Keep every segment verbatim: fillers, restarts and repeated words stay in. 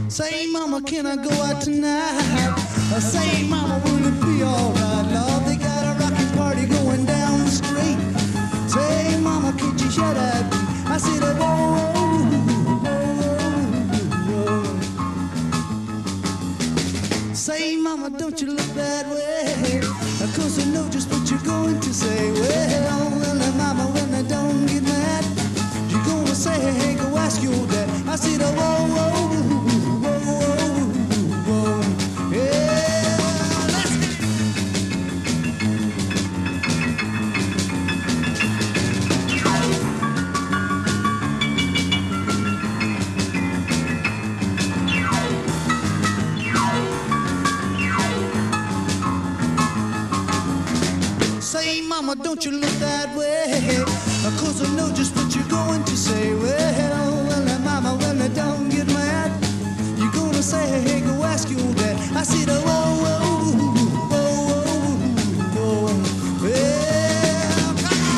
Say, mama, can I go out tonight? I say, mama, will it be alright? Lord, they got a rockin' party going down the street. Say, mama, can't you shut that beat? I said, oh, whoa, whoa, whoa. Say, mama, don't you look that way, 'cause I know just what you're going to say. Well, well, mama, when I don't get mad, you're gonna say, hey, go ask your dad. I said, oh, whoa, whoa, whoa, whoa, whoa, yeah, let's get it. Say, mama, don't you look that way, 'cause I know just what you're going to say. Well, well, mama, when I don't get mad, you're gonna say, hey, go ask your dad. I said, oh, whoa, whoa, whoa, whoa, whoa. Well, come on,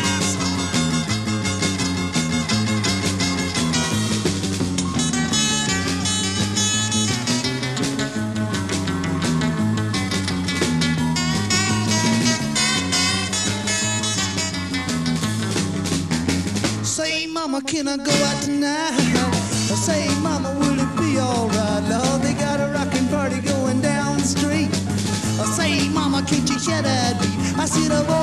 say, mama, can I go out tonight? I say, mama, will it be alright? Lord, they got a rockin' party going down the street. I say, mama, can't you shut that beat? I said, oh,